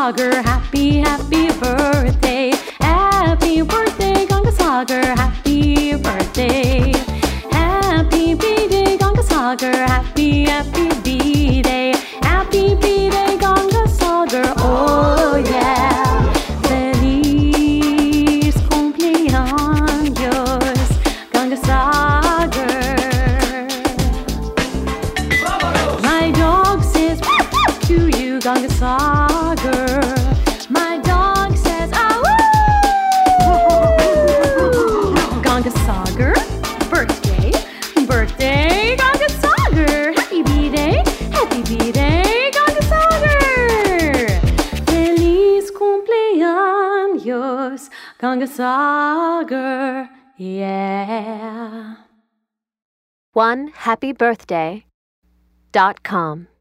Gangasagar, happy, happy birthday. Happy birthday, Gangasagar, happy birthday. Happy B-Day, Gangasagar, happy, happy B-Day. Happy B-Day, Gangasagar, oh yeah. Feliz cumpleaños, Gangasagar. My dog says to you, Gangasagar. My dog says, ah woo! Gangasagar, birthday, birthday, Gangasagar. Happy B-Day, Gangasagar. Feliz cumpleaños, Gangasagar, yeah. OneHappyBirthday.com